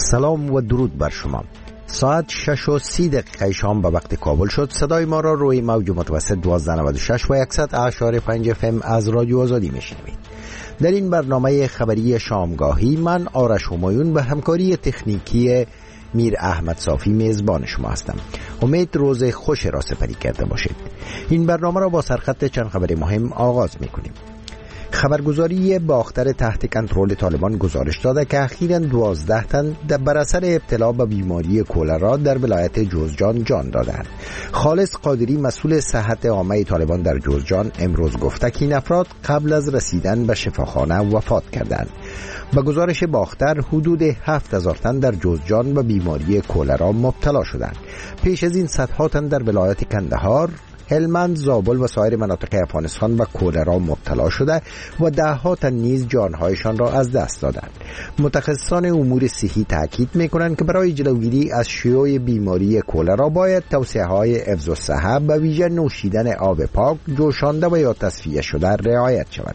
سلام و درود بر شما. ساعت 6:30 شام به وقت کابل شد. صدای ما را روی موج متوسط 1296 و 100.5 FM از رادیو آزادی میشنوید. در این برنامه خبری شامگاهی من آرش همایون به همکاری تکنیکی میر احمد صافی میزبان شما هستم. امید روز خوش را سپری کرده باشید. این برنامه را با سرخط چند خبر مهم آغاز میکنیم. خبرگزاری باختر تحت کنترل طالبان گزارش داده که اخیراً 12 تن بر اثر ابتلا به بیماری کولرا در ولایت جوزجان جان دادند. خالص قادری مسئول صحت عامه طالبان در جوزجان امروز گفته که این افراد قبل از رسیدن به شفاخانه وفات کردند. با گزارش باختر حدود 7000 تن در جوزجان به بیماری کولرا مبتلا شدند. پیش از این صدها تن در ولایت کندهار، هلمند، زابل و سایر مناطق افغانستان و کولرا مبتلا شده و ده‌ها تن نیز جانهایشان را از دست دادند. متخصصان امور صحی تاکید می‌کنند که برای جلوگیری از شیوع بیماری کولرا باید توصیه‌های حفظ الصحه به ویژه نوشیدن آب پاک، جوشانده و یا تصفیه شده رعایت شود.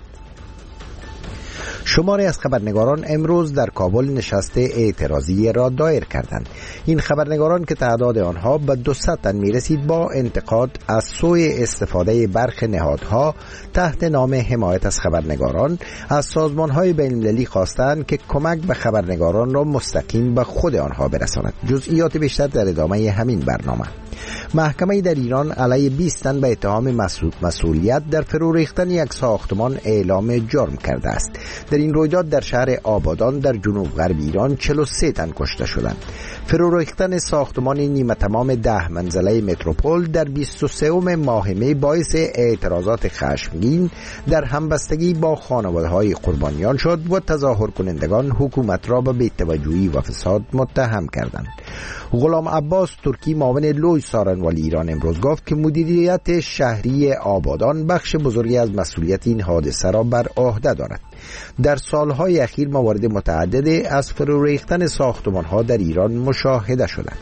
شماری از خبرنگاران امروز در کابل نشست اعتراضی را دایر کردند. این خبرنگاران که تعداد آنها به 200 تن میرسید با انتقاد از سوء استفاده برخی نهادها تحت نام حمایت از خبرنگاران از سازمان‌های بین‌المللی خواستند که کمک به خبرنگاران را مستقیم به خود آنها برساند. جزئیات بیشتر در ادامه همین برنامه. محکمه در ایران علیه 20 تن به اتهام مسئولیت در فرو ریختن یک ساختمان اعلام جرم کرده است. در این رویداد در شهر آبادان در جنوب غرب ایران 43 تن کشته شدند. فرو ریختن ساختمان نیمه تمام 10 منزله متروپول در 23 ماه می باعث اعتراضات خشمگین در همبستگی با خانواده‌های قربانیان شد و تظاهر کنندگان حکومت را به بی‌توجهی و فساد متهم کردند. غلام عباس ترکی معاون لوی سارنوالی ایران امروز گفت که مدیریت شهری آبادان بخش بزرگی از مسئولیت این حادثه را بر عهده دارد. در سالهای اخیر موارد متعدد از فرو ریختن ساختمان‌ها در ایران مشاهده شدند.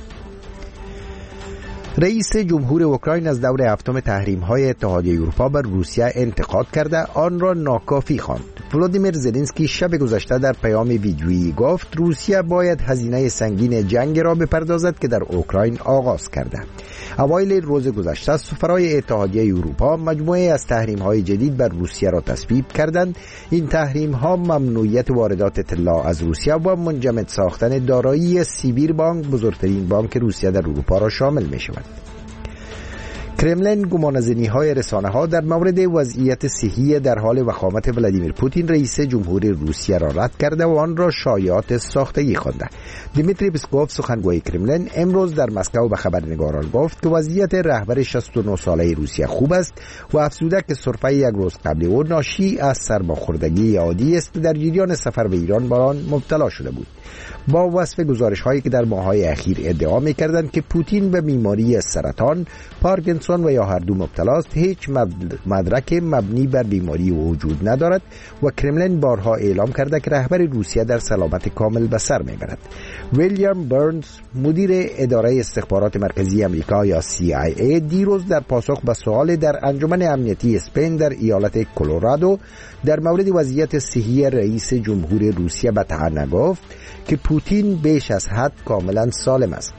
رئیس جمهور اوکراین از دور هفتم تحریم‌های اتحادیه اروپا بر روسیه انتقاد کرده آن را ناکافی خواند. ولادیمیر زلنسکی شب گذشته در پیام ویدیویی گفت روسیه باید هزینه سنگین جنگ را بپردازد که در اوکراین آغاز کرده. اوایل روز گذشته سفرای اتحادیه اروپا مجموعه از تحریم‌های جدید بر روسیه را تصویب کردند. این تحریم‌ها ممنوعیت واردات طلا از روسیه و منجمد ساختن دارایی سیبیر بانک، بزرگترین بانک روسیه در اروپا را شامل می‌شود. کرملین گمانه‌زنی‌های رسانه‌ها در مورد وضعیت صحی در حال وخامت ولادیمیر پوتین رئیس جمهور روسیه را رد کرده و آن را شایعات ساختگی خوانده. دیمیتری پسکوف سخنگوی کرملین امروز در مسکو به خبرنگاران گفت که وضعیت رهبر 69 ساله روسیه خوب است و افزوده که سرفه یک روز قبل او ناشی از سرماخوردگی عادی است در جریان سفر به ایران بر آن مبتلا شده بود. با وصف گزارش‌هایی که در ماه‌های اخیر ادعا می‌کردند که پوتین به بیماری سرطان، پارکینسون و یا هر دو مبتلا است، هیچ مدرک مبنی بر بیماری وجود ندارد و کرملین بارها اعلام کرده که رهبر روسیه در سلامت کامل به سر می‌برد. ویلیام برنز مدیر اداره استخبارات مرکزی آمریکا یا CIA دیروز در پاسخ به سوال در انجمن امنیتی اسپین در ایالت کلرادو در مورد وضعیت صحی رئیس جمهور روسیه به طعنه گفت که پوتین بیش از حد کاملا سالم است.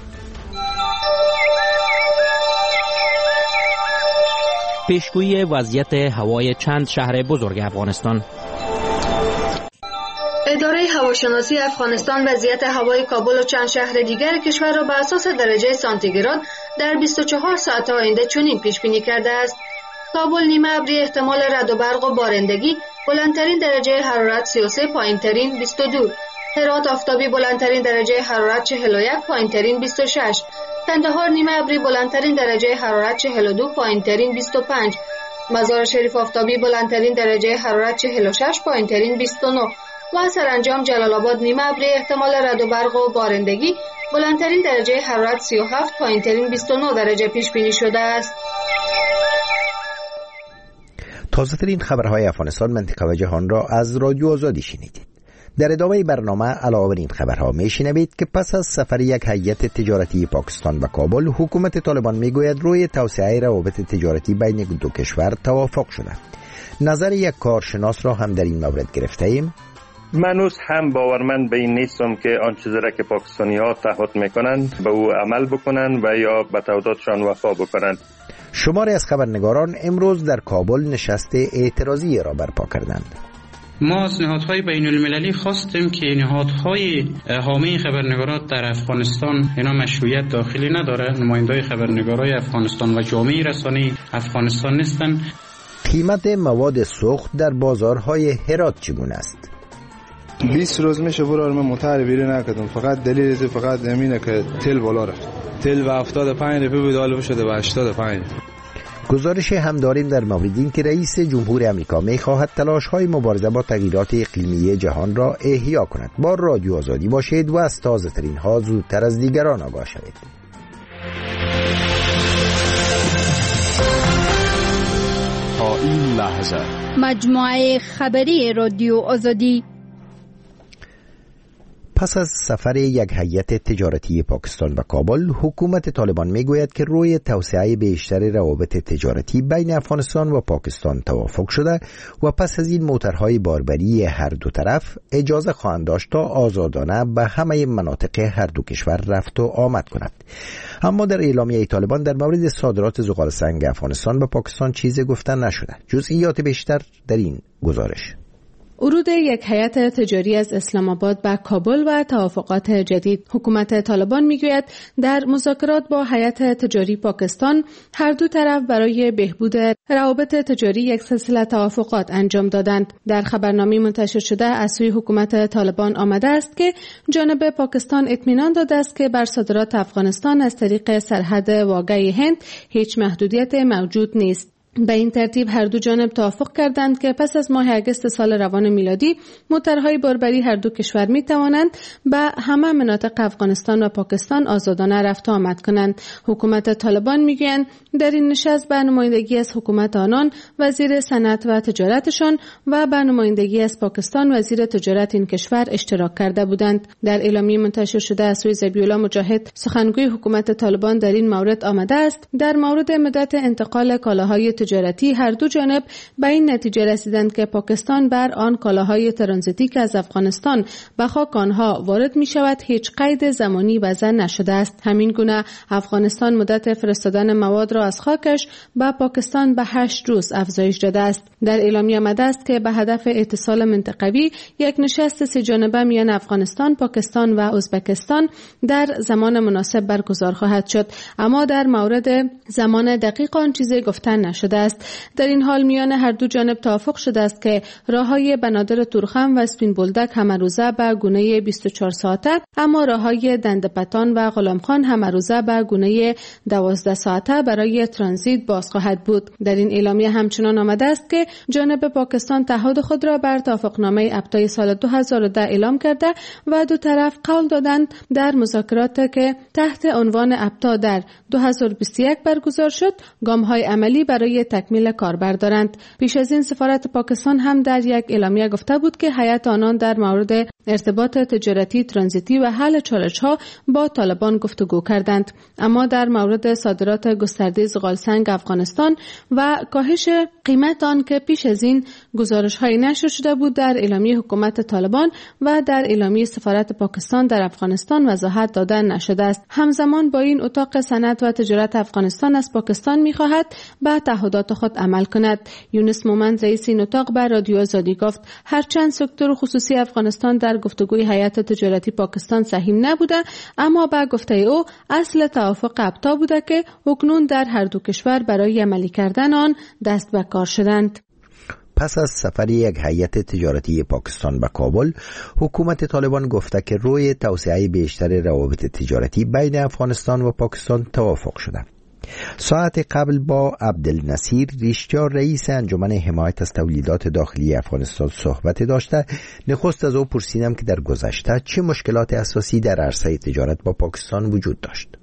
پیشگویی وضعیت هوای چند شهر بزرگ افغانستان. اداره هواشناسی افغانستان وضعیت هوای کابل و چند شهر دیگر کشور را بر اساس درجه سانتیگراد در 24 ساعت آینده چنین پیش بینی کرده است: کابل نیمه ابری، احتمال رعد و برق و بارندگی، بلندترین درجه حرارت 33، پایینترین 22. هرات آفتابی، بلندترین درجه حرارت 41، پایینترین 26. کندهار نیمه ابری، بلندترین درجه حرارت 42، پایینترین 25. مزار شریف آفتابی، بلندترین درجه حرارت 46، پایینترین 29. و سرانجام جلال آباد نیمه ابری، احتمال رعد و برق و بارندگی، بلندترین درجه حرارت 37، پایینترین 29 درجه پیش بینی شده است. تازه ترین خبرهای افغانستان، منطقه و جهان را از رادیو آزادی شنیدید. در ادامه برنامه علاوه بر این خبرها میشنوید که پس از سفر یک هیئت تجارتی پاکستان به کابل، حکومت طالبان میگوید روی توسعه روابط تجارتی بین دو کشور توافق شده. نظر یک کارشناس را هم در این مورد گرفته ایم. من هم باورمند به این نیستم که آن چیزی را که پاکستانی‌ها تعهد میکنند به او عمل بکنند و یا به تعهداتشان وفا بکنند. شماری از خبرنگاران امروز در کابل نشست اعتراضی را برپا کردند. ما از نهادهای بین المللی خواستیم که نهادهای حامی خبرنگارات در افغانستان اینا مشروعیت داخلی نداره، نمایندای خبرنگارای افغانستان و جامعه رسانه‌ای افغانستان نیستن. قیمت مواد سوخت در بازارهای هرات چگونه است؟ 20 روز میشه برای من متعارف نکردم، فقط دلیل فقط امینه که تل بالا رفت. تل و 75 روپیه بود، حالا شده به 85. گزارش هم داریم در مورد این که رئیس جمهور امریکا می‌خواهد تلاش‌های مبارزه با تغییرات اقلیمی جهان را احیا کند. با رادیو آزادی باشید و از تازه‌ترین ها زودتر از دیگران آگاه شوید. تا این لحظه مجموعه خبری رادیو آزادی. پس از سفر یک هیئت تجارتی پاکستان به کابل، حکومت طالبان میگوید که روی توسعه بیشتر روابط تجارتی بین افغانستان و پاکستان توافق شده و پس از این موترهای باربری هر دو طرف اجازه خواهند داشت تا آزادانه به همه مناطق هر دو کشور رفت و آمد کند. اما در اعلامیه طالبان در مورد صادرات زغال سنگ افغانستان به پاکستان چیزی گفته نشده. جزئیات بیشتر در این گزارش. ورود یک هیئت تجاری از اسلام آباد به کابل و توافقات جدید. حکومت طالبان میگوید در مذاکرات با هیئت تجاری پاکستان هر دو طرف برای بهبود روابط تجاری یک سلسله توافقات انجام دادند. در خبرنامه منتشر شده از سوی حکومت طالبان آمده است که جانب پاکستان اطمینان داده است که بر صادرات افغانستان از طریق سرحد واقعی هند هیچ محدودیت موجود نیست. به این ترتیب هر دو جانب توافق کردند که پس از ماه اگست سال روان میلادی موترهای باربری هر دو کشور می توانند به همه مناطق افغانستان و پاکستان آزادانه رفت و آمد کنند. حکومت طالبان میگویند در این نشست به نمایندگی از حکومت آنان وزیر صنعت و تجارتشان و به نمایندگی از پاکستان وزیر تجارت این کشور اشتراک کرده بودند. در اعلامیه منتشر شده از سوی ذبیح‌الله مجاهد سخنگوی حکومت طالبان در این مورد آمده است در مورد مدت انتقال کالاهای تجارتی هر دو جانب به این نتیجه رسیدند که پاکستان بر آن کالاهای ترانزیتی که از افغانستان به خاک آنها وارد می شود هیچ قید زمانی وضع نشده است. همین گونه افغانستان مدت فرستادن مواد را از خاکش به پاکستان به 8 روز افزایش داده است. در اعلامیه آمده است که به هدف اتصال منطقوی یک نشست سه جانبه میان افغانستان، پاکستان و ازبکستان در زمان مناسب برگزار خواهد شد، اما در مورد زمان دقیق آن چیزی گفته نشده است. در این حال میان هر دو جانب توافق شده است که راههای بنادر تورخم و اسپین بولدک همه روزه به گونه 24 ساعته، اما راههای دندپتان و غلامخان همه روزه به گونه 12 ساعته برای ترانزیت باز خواهد بود. در این اعلامیه همچنان آمده است که جانب پاکستان تعهد خود را بر توافقنامه ابتای سال 2010 اعلام کرده و دو طرف قول دادند در مذاکرات که تحت عنوان ابتا در 2021 برگزار شد گام‌های عملی برای تکمیل کار بردارند. پیش از این سفارت پاکستان هم در یک اعلامیه گفته بود که هیئت آنان در مورد ارتباط تجارتی، ترانزیتی و حل چالش‌ها با طالبان گفتگو کردند، اما در مورد صادرات گسترده زغال سنگ افغانستان و کاهش قیمت آن که پیش از این گزارش‌هایی نشر شده بود در اعلامیه حکومت طالبان و در اعلامیه سفارت پاکستان در افغانستان وضاحت داده نشده است. همزمان با این اتاق صنعت و تجارت افغانستان از پاکستان می‌خواهد به تعهدات خود عمل کند. یونس مومند رئیس این اتاق به رادیو آزادی گفت هرچند سکتور خصوصی افغانستان در گفتگوی هیئت تجارتی پاکستان سهیم نبوده، اما به گفته او اصل توافق ابتا بوده که اکنون در هر دو کشور برای عملی کردن آن دست به کار شدند. پس از سفر یک هیئت تجارتی پاکستان به کابل، حکومت طالبان گفته که روی توسعه بیشتر روابط تجارتی بین افغانستان و پاکستان توافق شده. ساعت قبل با عبدالنصیر ریشتیار رئیس انجمن حمایت از تولیدات داخلی افغانستان صحبت داشته. نخست از او پرسیدم که در گذشته چه مشکلات اساسی در عرصه تجارت با پاکستان وجود داشت.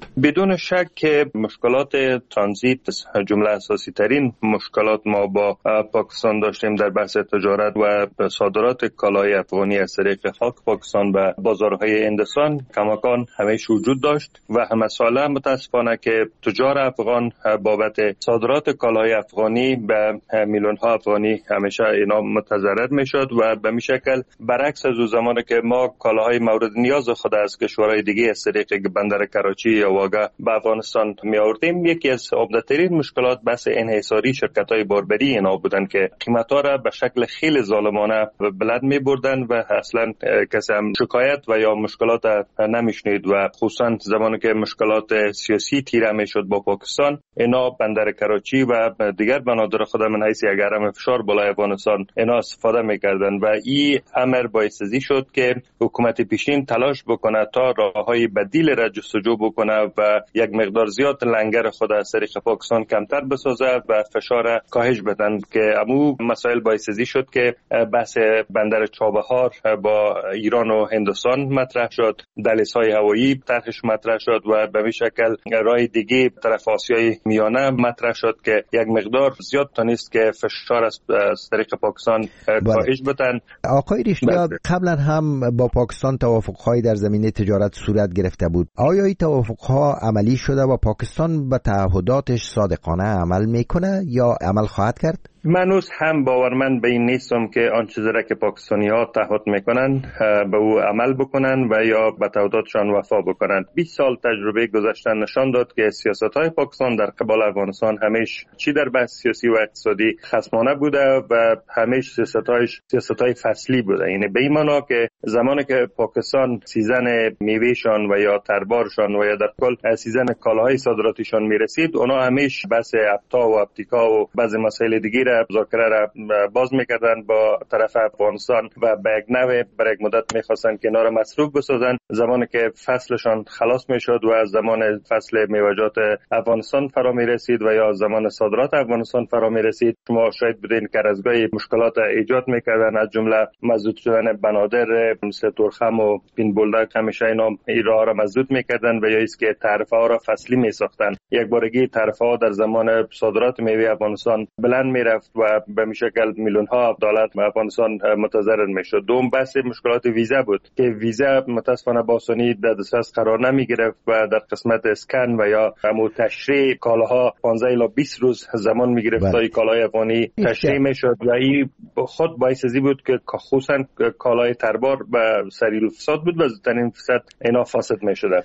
بدون شک که مشکلات ترانزیت جمله اساسی ترین مشکلات ما با پاکستان داشتیم در بحث تجارت و صادرات کالای افغانی از طریق خاک پاکستان به بازارهای هندوستان کماکان همیشه وجود داشت و همه ساله متاسفانه که تجار افغان بابت صادرات کالای افغانی به میلیون ها افغانی همیشه اینا متضرر میشد و به می شکل برعکس از زمانی که ما کالاهای مورد نیاز خود از کشورهای دیگه از طریق بندر کراچی یا واگا به افغانستان می آوردیم. یکی از عمده‌ترین مشکلات بحث انحصاری شرکت‌های باربری اینا بودن که قیمت‌ها را به شکل خیلی ظالمانه بلند می بردن و اصلا کسی هم شکایت و یا مشکلات نمیشنید و خصوصا زمانی که مشکلات سیاسی تیره میشد با پاکستان اینا بندر کراچی و دیگر بنادر خود من حیث یک حرم فشار بالای افغانستان اینا استفاده میکردن و این امر باعث شد که حکومت پیشین تلاش بکنه تا راههای بدیل را جستجو بکنه و یک مقدار زیاد لنگر خود از طریق پاکستان کمتر بسازه و فشار کاهش بدن که امو مسائل باعث شد که بحث بندر چابهار با ایران و هندوستان مطرح شد، دهلیزهای هوایی طرحش مطرح شد و به این شکل راه دیگه طرف آسیای میانه مطرح شد که یک مقدار زیاد تونست که فشار از طریق پاکستان کاهش بدن. آقای ریشتیا قبلا هم با پاکستان توافق‌هایی در زمینه تجارت صورت گرفته بود. آیا این توافق‌ها عملی شده و پاکستان به تعهداتش صادقانه عمل میکنه یا عمل خواهد کرد؟ من هم باورمند به این نیستم که آن چیزی را که پاکستانی ها تعهد میکنن به او عمل بکنن و یا به تعهداتشان وفا بکنن. 20 سال تجربه گذشته نشان داد که سیاست های پاکستان در قبال افغانستان همیشه چی در بحث سیاسی و اقتصادی خصمانه بوده و همیشه سیاست های فصلی بوده. یعنی به این معنا که زمانی که پاکستان سیزن میوهشان و یا تربارشان و یا در کل سیزن کالاهای صادراتیشان میرسید، اونا همیشه بحث افتا و اپتیکا و بعضی مسائل دیگه مذاکره را باز میکردن با طرف افغانستان و به یک نوع برای یک مدت میخواستن که اینا را مصروف بسازن. زمانی که فصلشان خلاص میشد و از زمان فصل میوه‌جات افغانستان فرا میرسید و یا زمان صادرات افغانستان فرا میرسید، شما شاید بدین که از گاهی مشکلات ایجاد میکردن، از جمله مسدود شدن بنادر مثل تورخم و پین بولدک همیشه اینا این راه را مسدود میکردن و یا است که تعرفه ها را فصلی میساختن. یک بارگی تعرفه ها در زمان صادرات میوه افغانستان بلند میرفت و به شکل میلیون ها دلار افغانستان متضرر میشد. دوم بحث مشکلات ویزا بود که ویزا متاسفانه با آسانی در دسترس قرار نمی گرفت و در قسمت اسکن و یا همون تشریح کالاها 15 الی 20 روز زمان می گرفت تا کالای افغانی تشریح میشد و این خود باعث بود که خصوصا کالای تربار به سریع فساد بود و زودترین فساد اینا فاسد میشد.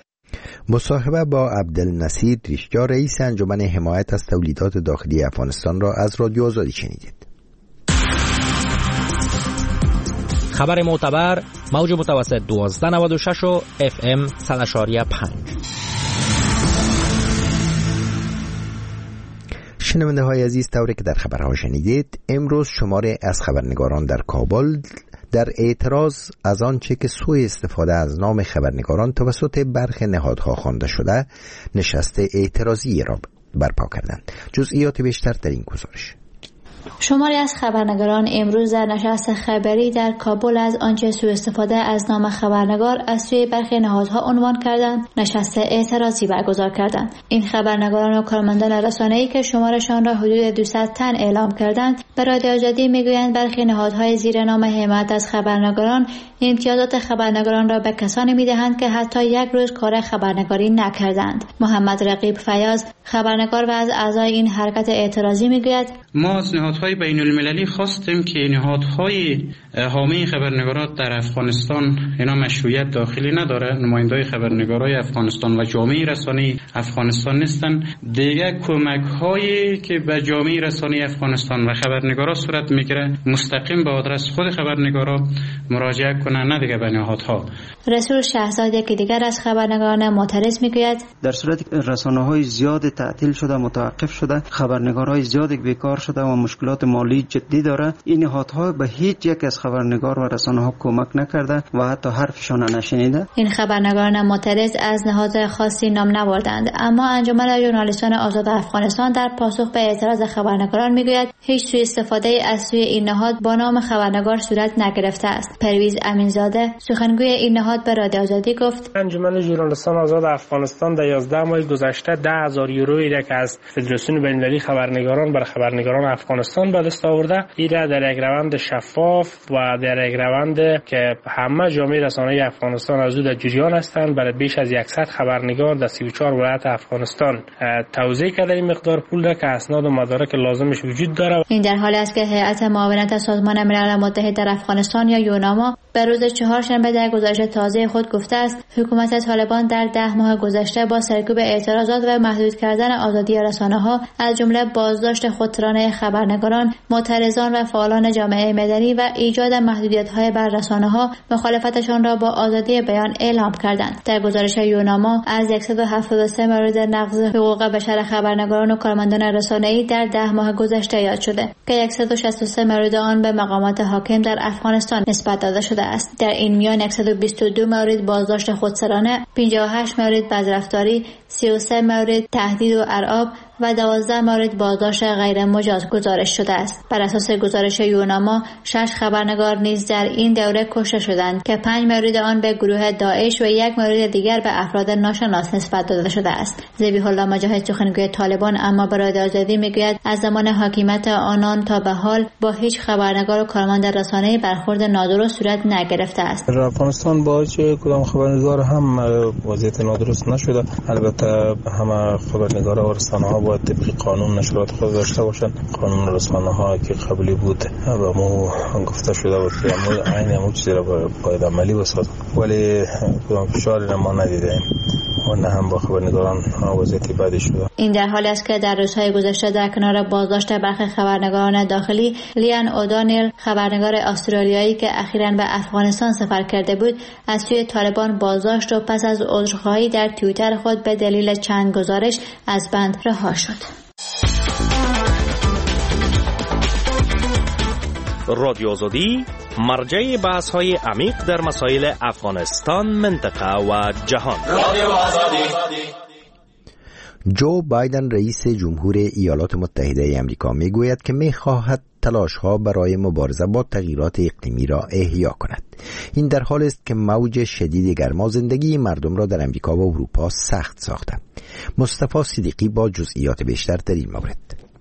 مصاحبه با عبدالنصیر ریشتیا رئیس انجمن حمایت از تولیدات داخلی افغانستان را از رادیو آزادی شنیدید. خبر معتبر موج متوسط 1296 و FM 100.5. شنونده های عزیز، طوری که در خبرها شنیدید، امروز شماری از خبرنگاران در کابل در اعتراض از آنچه که سوء استفاده از نام خبرنگاران توسط برخی نهادها خوانده شده نشست اعتراضی را برپا کردند. جزئیات بیشتر در این گزارش. شماری از خبرنگاران امروز در نشست خبری در کابل از آنچه سوء استفاده از نام خبرنگار از سوی برخی نهادها عنوان کردند نشست اعتراضی برگزار کردند. این خبرنگاران و کارمندان رسانه‌ای که شمارشان را حدود 200 تن اعلام کردند به رادیو آزادی میگویند برخی نهادهای زیر نام حمایت از خبرنگاران امتیازات خبرنگاران را به کسانی میدهند که حتی یک روز کار خبرنگاری نکردند. محمد رقیب فیاض خبرنگار و از اعضای این حرکت اعتراضی میگوید ما از نهادهای بین المللی خواستیم که نهادهای حامی خبرنگارات در افغانستان اینا مشروعیت داخلی نداره، نمایندای خبرنگارای افغانستان و جامعه رسانه‌ای افغانستان نیستن. دیگه کمک‌هایی که به جامعه رسانه‌ای افغانستان و خبرنگارا صورت میگیره مستقیم به آدرس خود خبرنگارا مراجعه کنن، نه دیگه به نهادها. رسول شهزاد که دیگر از خبرنگاران معترض میگوید در صورتی که رسانه‌های زیاد تعطیل شده، متوقف شده، خبرنگارای زیاد بیکار شده و مشکلات مالی جدی داره، این نهادها به هیچ یک از خبرنگار و رسانه‌ها کمک نکرده و حتی حرفشان نشنیده. این خبرنگاران معترض از نهاد خاصی نام نبردند، اما انجمن ژورنالیستان آزاد افغانستان در پاسخ به اعتراض خبرنگاران میگوید هیچ سوء استفاده از سوی این نهاد با نام خبرنگار صورت نگرفته است. پرویز امینزاده سخنگوی این نهاد به رادیو آزادی گفت: انجمن ژورنالیستان آزاد افغانستان در 11 ماه گذشته 10,000 یورو را که از فدراسیون بین‌المللی خبرنگاران برای خبرنگاران افغانستان به دست آورده، این در یک روند شفاف و در یک روند که همه جامعه رسانه‌ای افغانستان از او در جریان هستند، برای بیش از 100 خبرنگار در 34 ولایت افغانستان توزیع کرده این مقدار پول را که اسناد و مدارک لازمش وجود داره. این در حالی است که هیئت معاونت سازمان ملل متحد در افغانستان یا یوناما به روز چهارشنبه در گزارش تازه خود گفته است حکومت طالبان در 10 ماه گذشته با سرکوب اعتراضات و محدود کردن آزادی رسانه‌ها از جمله بازداشت خودسرانه خبرنگاران، معترضان و فعالان جامعه مدنی و ایجاد محدودیت‌های بر رسانه‌ها مخالفتشان را با آزادی بیان اعلام کردند. در گزارش یوناما از 173 مورد نقض حقوق بشر خبرنگاران و کارمندان رسانه‌ای در 10 ماه گذشته یاد شده که 163 مورد آن به مقامات حاکم در افغانستان نسبت داده شده است. در این میان 122 مورد بازداشت خودسرانه، 58 مورد بدرفتاری، 33 مورد تهدید و ارعاب و 12 مورد بازداشت غیر مجاز گزارش شده است. بر اساس گزارش یوناما 6 خبرنگار نیز در این دوره کشته شدند که 5 مورد آن به گروه داعش و 1 مورد دیگر به افراد ناشناس نسبت داده شده است. ذبیح الله مجاهد سخنگوی طالبان اما به رادیو آزادی میگوید از زمان حاکمیت آنان تا به حال با هیچ خبرنگار و کارمند رسانه‌ای برخورد نادرست صورت نگرفته است. در افغانستان با هیچ کدام خبرنگار هم وضعیت نادرست نشده. البته همه خبرنگارا و رسانه‌ها باید طبق قانون نشرات خود داشته باشند. قانون رسانه‌ها که قبلی بود و مو گفته شده بود که عین همون چیزی را باید عملی بسازد، ولی کدام فشاری ما ندیدیم و نه هم با خبرنگاران وضعیت بدی شده. این در حالی است که در روزهای گذشته در کنار بازداشت برخی خبرنگاران داخلی، لیان اودانیل خبرنگار استرالیایی که اخیراً به افغانستان سفر کرده بود از سوی طالبان بازداشت و پس از عذرخواهی در توییتر خود به دلیل چند گزارش از بند رها شد. رادیو آزادی مرجع بحث‌های عمیق در مسائل افغانستان، منطقه و جهان. رادیو آزادی. جو بایدن رئیس جمهور ایالات متحده آمریکا میگوید که میخواهد تلاش‌ها برای مبارزه با تغییرات اقلیمی را احیا کند. این در حالی است که موج شدید گرما زندگی مردم را در آمریکا و اروپا سخت ساخته. مصطفی صدیقی با جزئیات بیشتر در این مورد.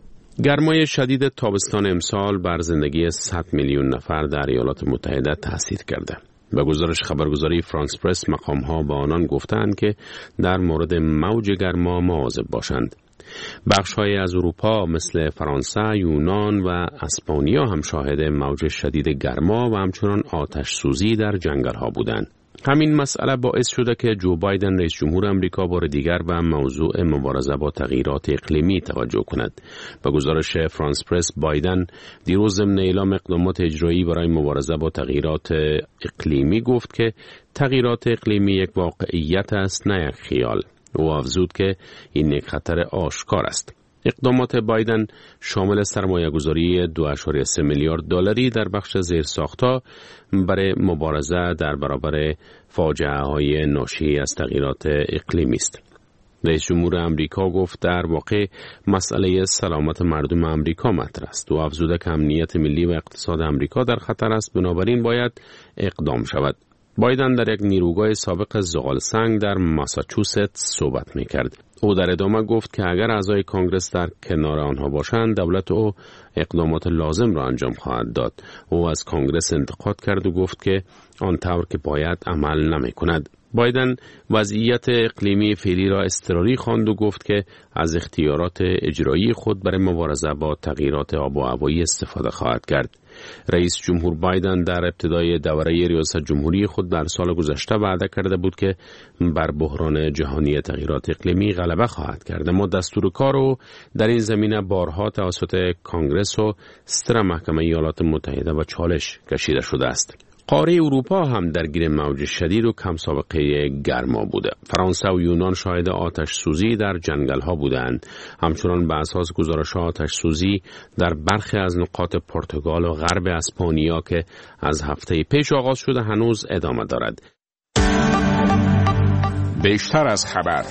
گرمای شدید تابستان امسال بر زندگی 100 میلیون نفر در ایالات متحده تاثیر کرده. به گزارش خبرگزاری فرانس پرس مقام‌ها با آنان گفتند که در مورد موج گرما مواظب باشند. بخش‌های از اروپا مثل فرانسه، یونان و اسپانیا هم شاهد موج شدید گرما و همچنان آتش سوزی در جنگل‌ها بودند. همین مسئله باعث شده که جو بایدن رئیس جمهور آمریکا بار دیگر به موضوع مبارزه با تغییرات اقلیمی توجه کند. به گزارش فرانس پرس، بایدن دیروز ضمن اعلام اقدامات اجرایی برای مبارزه با تغییرات اقلیمی گفت که تغییرات اقلیمی یک واقعیت است نه یک خیال. او افزود که این یک خطر آشکار است. اقدامات بایدن شامل سرمایه‌گذاری 2.3 میلیارد دلاری در بخش زیرساخت‌ها برای مبارزه در برابر فاجعه‌های ناشی از تغییرات اقلیمی است. رئیس جمهور آمریکا گفت در واقع مسئله سلامت مردم آمریکا مطرح است و افزود که امنیت ملی و اقتصاد آمریکا در خطر است، بنابراین باید اقدام شود. بایدن در یک نیروگاه سابق زغالسنگ در ماساچوست صحبت می‌کرد. او در ادامه گفت که اگر اعضای کانگرس در کنار آنها باشند، دولت او اقدامات لازم را انجام خواهد داد. او از کانگرس انتقاد کرد و گفت که آن طور که باید عمل نمی‌کند. بایدن وضعیت اقلیمی فعلی را اضطراری خواند و گفت که از اختیارات اجرایی خود برای مبارزه با تغییرات آب و هوایی استفاده خواهد کرد. رئیس جمهور بایدن در ابتدای دوره ریاست جمهوری خود در سال گذشته وعده کرده بود که بر بحران جهانی تغییرات اقلیمی غلبه خواهد کرد، اما دستور کار او در این زمینه بارها توسط کانگرس و ستر محکمه ایالات متحده و چالش کشیده شده است. قاره اروپا هم درگیر موج شدید و کم سابقه گرما بوده. فرانسه و یونان شاهد آتش سوزی در جنگل ها بودند. همچنان به اساس گزارش آتش سوزی در برخی از نقاط پرتغال و غرب اسپانیا که از هفته پیش آغاز شده هنوز ادامه دارد. بیشتر از خبر.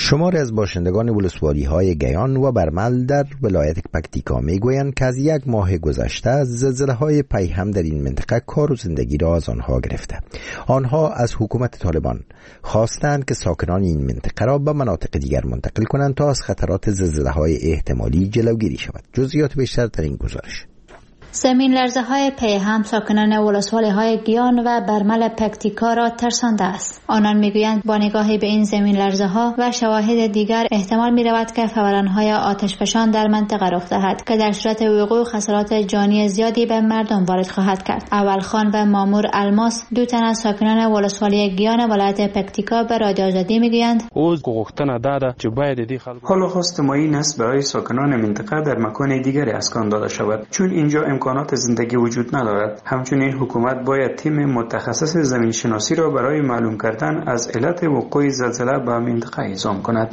شماری از باشندگان ولسوالی‌های گیان و برمل در ولایت پکتیکا میگویند که از 1 ماه گذشته زلزله‌های پیهم در این منطقه کار و زندگی را از آنها گرفته. آنها از حکومت طالبان خواستند که ساکنان این منطقه را به مناطق دیگر منتقل کنند تا از خطرات زلزله‌های احتمالی جلوگیری شود. جزئیات بیشتر در این گزارش. زمین لرزه های پیهم ساکنان ولسوالی های گیان و برمل پکتیکا را ترسانده است. آنان میگویند با نگاهی به این زمین لرزه ها و شواهد دیگر احتمال می رود که فوران های آتشفشان در منطقه رخ دهد که در صورت وقوع خسارات جانی زیادی به مردم وارد خواهد کرد. اولخان و مامور الماس، 2 تن از ساکنان ولسوالی گیان ولایت پکتیکا به رادیو آزادی میگویند حالا خواست ما این است برای ساکنان منطقه در مکان دیگری اسکان داده شود، چون اینجا امکانات زندگی وجود ندارد. همچنین حکومت باید تیم متخصص زمین شناسی را برای معلوم کردن از علت وقوع زلزله به منطقه اعزام کند.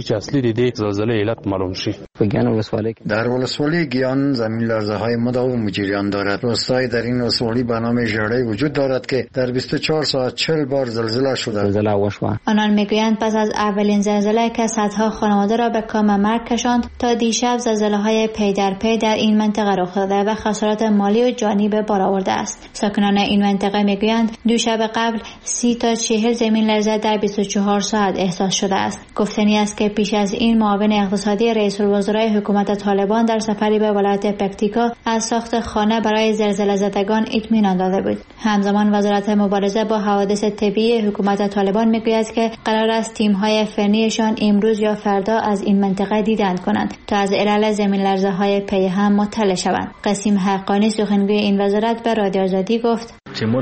در ولسوالی گیان زمین لرزه های مداوم جریان دارد. روستایی در این ولسوالی به نام ژرده وجود دارد که در 24 ساعت 40 بار زلزله شده. آنان میگویند پس از اولین زلزله که صدها خانواده را به کام مرگ کشاند تا دیشب زلزله های پی در پی در این منطقه رخ داده و خسارات مالی و جانی به بار آورده است. ساکنان این منطقه میگویند 2 شب قبل 30 تا 40 زمین لرزه در 24 ساعت احساس شده است. گفتنی است که پیش از این معاون اقتصادی رئیس الوزرای حکومت طالبان در سفری به ولایت پکتیکا از ساخت خانه برای زلزله زدگان اطمینان داده بود. همزمان وزارت مبارزه با حوادث طبیعی حکومت طالبان میگوید که قرار است تیم‌های فنیشان امروز یا فردا از این منطقه دیدن کنند تا از علل زمین لرزه های پیهم مطلع شوند. قاسم حقانی سخنگوی این وزارت به رادیو آزادی گفت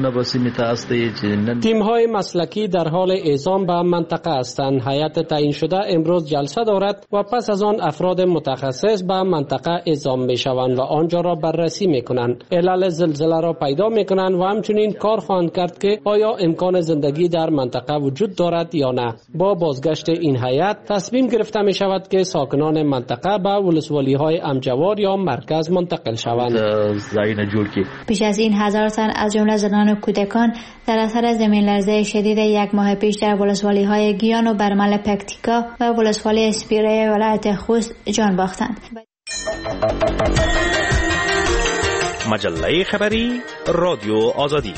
تیم‌های مسلکی در حال اعزام به منطقه هستند. هیئت تعیین شده امروز جلسه دارد و پس از آن افراد متخصص به منطقه اعزام می‌شوند و آنجا را بررسی می‌کنند. علل زلزله را پیدا می‌کنند و همچنین کار خواهند کرد که آیا امکان زندگی در منطقه وجود دارد یا نه. با بازگشت این هیئت تصمیم گرفته می‌شود که ساکنان منطقه به ولسوالی‌های امجوار یا مرکز منتقل شوند. پیش از این 1000 تن از جمله زنان و کودکان در اثر زمین لرزه شدید 1 ماه پیش در ولسوالی های گیان و برمل پکتیکا و ولسوالی اسپیره ولایت خوست جان باختند. مجله خبری رادیو آزادی.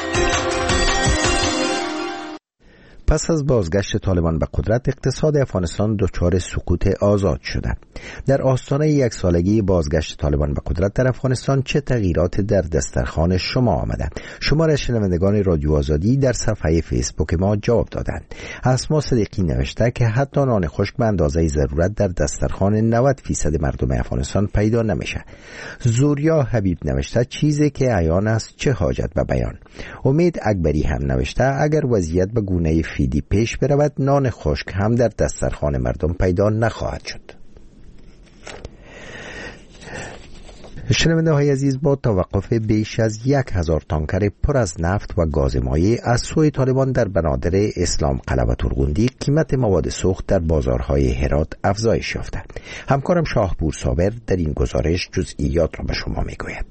پس از بازگشت طالبان به قدرت، اقتصاد افغانستان دچار سقوط آزاد شده. در آستانه 1 سالگی بازگشت طالبان به قدرت در افغانستان چه تغییرات در دسترخوان شما آمده؟ شمار از شنوندگان رادیو آزادی در صفحه فیسبوک ما جواب دادند. اسما صدیقی نوشته که حتی نان خشک به اندازه ضرورت در دسترخوان 90% مردم افغانستان پیدا نمیشه. زوریا حبیب نوشته چیزی که عیان است چه حاجت به بیان. امید اکبری هم نوشته اگر وضعیت به گونه فیدی پیش برود نان خشک هم در دسترخوان مردم پیدا نخواهد شد. شنونده های عزیز، با توقف بیش از 1000 تانکر پر از نفت و گاز مایع از سوی طالبان در بنادر اسلام قلعه و ترغوندی، قیمت مواد سوخت در بازارهای هرات افزایش یافته. همکارم شاهپور صابر در این گزارش جزئیات را به شما میگوید.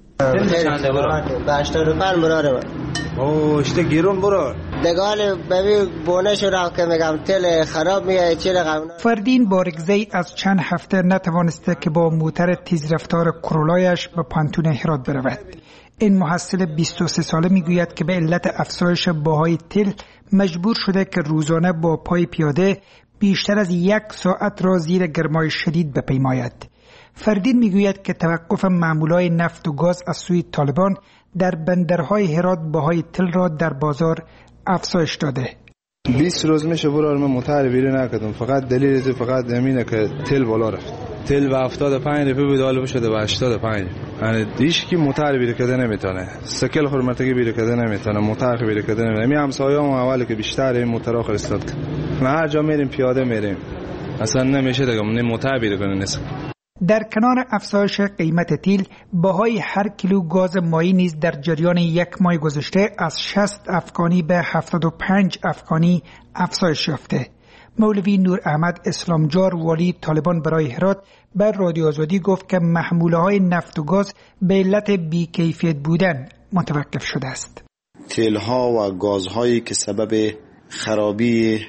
اشته گیرون برو دگال ببی بونش را که میگم تل خراب میاد چی رقم. فردین بارگزی از چند هفته نتوانسته که با موتر تیز رفتار کرولایش به پانتون هرات برود. این محصل 23 ساله میگوید که به علت افزایش بهای تل مجبور شده که روزانه با پای پیاده بیشتر از 1 ساعت را زیر گرمای شدید بپیماید. فردین میگوید که توقف معمولای نفت و گاز از سوی طالبان در بندرهای هرات بهای تل را در بازار افزایش داده. 20 روز میشه برای من موتر بیرون نکردم، فقط دلیل فقط همینه که تل بالا رفت. تل به 75 روپیه بود، حالا شده به 85. یعنی هیچ کی موتر بیرون کده نمیتونه، سکل خورمتگی بیرون کده نمیتونه، موتر بیرون کده نمیتونه. می همسایه‌ام اولی که بیشتر این موتر آخر استاد، ما هر جا میریم پیاده میریم، اصلا نمیشه دیگه موتر بیرون کنه نیست. در کنار افزایش قیمت تیل، بهای هر کیلو گاز مایی نیز در جریان 1 ماه گذشته از 60 افغانی به 75 افغانی افزایش یافته. مولوی نور احمد اسلامجار والی طالبان برای هرات بر رادیو آزادی گفت که محموله‌های نفت و گاز به علت بی‌کیفیت بودن متوقف شده است. تیل‌ها و گازهایی که سبب خرابی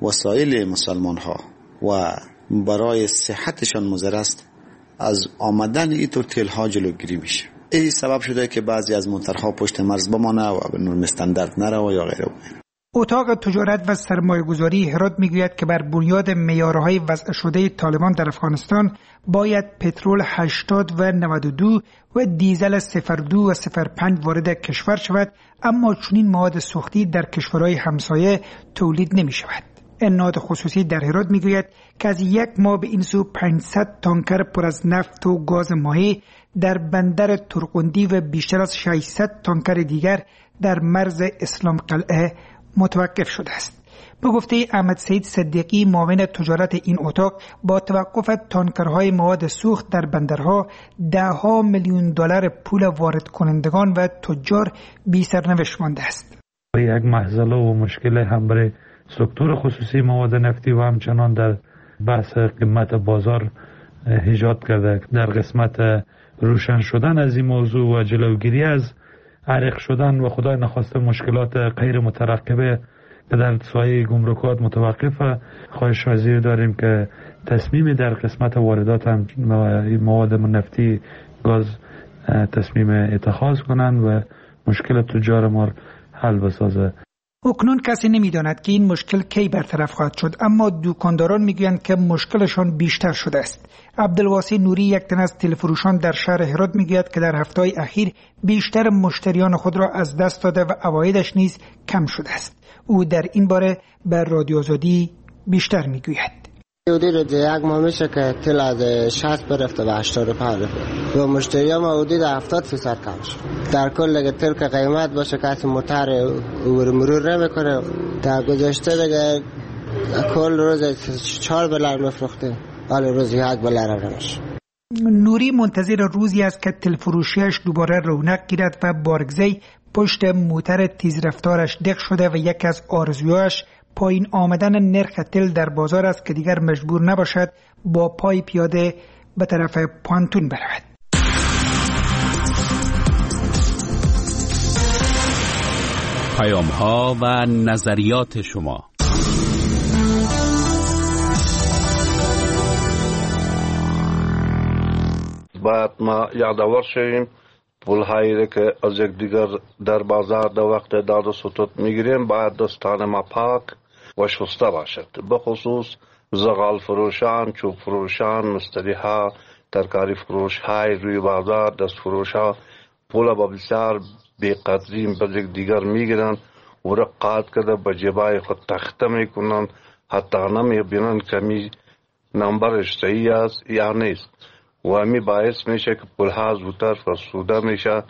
وسایل مسلمان ها و برای صحتشان مضر است، از آمدن اینطور تیل ها جلوگیری میشه. این سبب شده که بعضی از منترها پشت مرز بمانه و به نرم استاندارد نره یا غیره. اتاق تجارت و سرمایه‌گذاری هرات میگوید که بر بنیاد معیارهای وضع شده طالبان در افغانستان باید پترول 80 و 92 و دیزل 02 و 05 وارد کشور شود، اما چنین مواد سوختی در کشورهای همسایه تولید نمی شود. نهاد خصوصی در هرات میگوید که از یک ماه به این سو 500 تانکر پر از نفت و گاز ماهی در بندر ترقندی و بیشتر از 600 تانکر دیگر در مرز اسلام قلعه متوقف شده است. به گفته احمد سید صدیقی معاون تجارت این اتاق، با توقف تانکرهای مواد سوخت در بندرها $10 میلیون پول وارد کنندگان و تجار بی سرنوشت مانده است. یک مهزله و مشکل هم برای سکتور خصوصی مواد نفتی و همچنان در بحث قیمت بازار ایجاد کرده. در قسمت روشن شدن از این موضوع و جلوگیری از عرق شدن و خدای نخواسته مشکلات غیر مترقبه که در سایه گمرکات متوقف، خواهش وزیر داریم که تصمیم در قسمت واردات هم مواد نفتی گاز تصمیم اتخاذ کنند و مشکل تجار ما حل بسازه. اکنون کسی نمیداند که این مشکل کی برطرف خواهد شد، اما دکانداران میگویند که مشکلشان بیشتر شده است. عبدالواسی نوری، یک تن از تلفروشان در شهر هرات، میگوید که در هفته‌های اخیر بیشتر مشتریان خود را از دست داده و عوایدش نیز کم شده است. او در این باره بر رادیو آزادی بیشتر میگوید. حدود یک ماه میشه که تل از 60 برفته به 85 رفته و مشتری ما حدود 70% کم شد. در کل دیگه تل که قیمت باشه کسی موتر مرور نمیکنه. در گذشته دیگه کل روز $4 میفروخته، حالا روز $1 نمیشه. نوری منتظر روزی است که تل فروشیش دوباره رونق گیرد و بارگزی پشت موتر تیزرفتارش دق شده و یکی از آرزویاش پایین آمدن نرخ تل در بازار است که دیگر مجبور نباشد با پای پیاده به طرف پانتون برود. پیام‌ها و نظریات شما. باید ما یادآور شویم پول‌هایی که از یک دیگر در بازار در وقت داد و ستد میگیریم باید دستان ما پاک و شسته باشد، بخصوص زغال فروشان، چوب فروشان، مشتری‌ها، ترکاری فروش‌های روی بازار، دست فروش‌ها پول با بسیار بی‌قدری به دیگر میگیرند و رقات کرده به جیبای خود تخته میکنند، حتی نمیبینند که می نمبرش صحیح است یا نیست و همی باعث میشه که پول‌ها زودتر فرسوده میشه.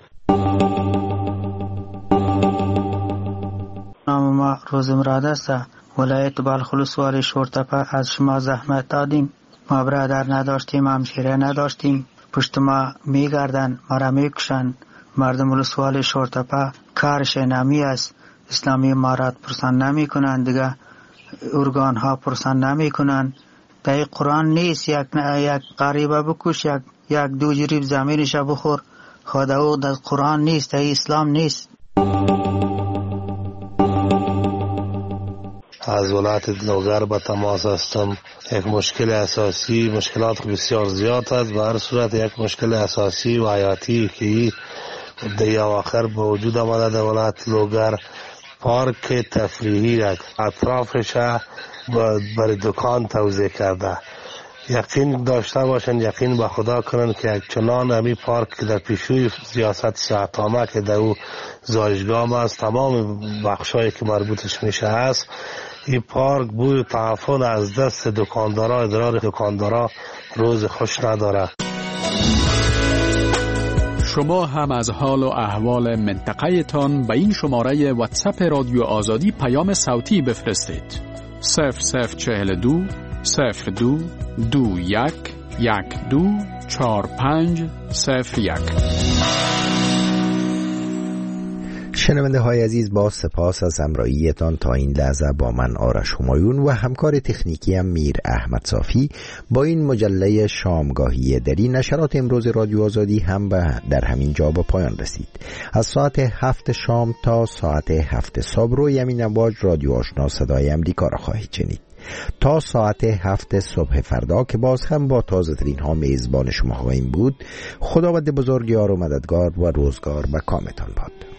نام ما روزمراد است. ولایت بلخ والی شورتپه از شما زحمت دادیم، ما برادر نداشتیم، همشیره نداشتیم، پشت ما میگردن، ما را میکشن. مردم ولسوالی شورتپه کارش نمی است، اسلامی امارات پرسان نمی کنند، دیگه ارگان ها پرسان نمی کنند. در قرآن نیست یک غریبه بکش، یک دو جریب زمینش بخور، خود او در قرآن نیست، در اسلام نیست. از ولایت لوگر به تماس هستم. یک مشکل اساسی، مشکلات بسیار زیاد است، به هر صورت یک مشکل اساسی و حیاتی که در آخر به وجود آمده در ولایت لوگر، پارک تفریحی اطرافش برای دکان توزیع کرده. یقین داشته باشند، یقین به خدا کنند که یک چنان همی پارک در پیشوی سیاست شهرنامه که در او زایشگاه است، تمام بخشایی که مربوطش میشه است، این پارک بوی تعفن از دست دکاندارا، ادرار دکاندارا روز خوش نداره. شما هم از حال و احوال منطقه تان به این شماره واتساپ رادیو آزادی پیام صوتی بفرستید. 0042 02 21 12 45 01. شنونده های عزیز، با سپاس از همراهیتان تا این لحظه با من آرش همایون و همکار تکنیکی هم میر احمد صافی با این مجله شامگاهی دری نشرات امروز رادیو آزادی هم در همین جا به پایان رسید. از ساعت 7 شام تا ساعت 7 صبح روی همین امواج رادیو آشنا صدای امریکا را خواهید شنید تا ساعت 7 صبح فردا که باز هم با تازه ترین ها میزبان شما خواهیم بود. خداوند بزرگ یار و مددگار و روزگار به کامتان باد.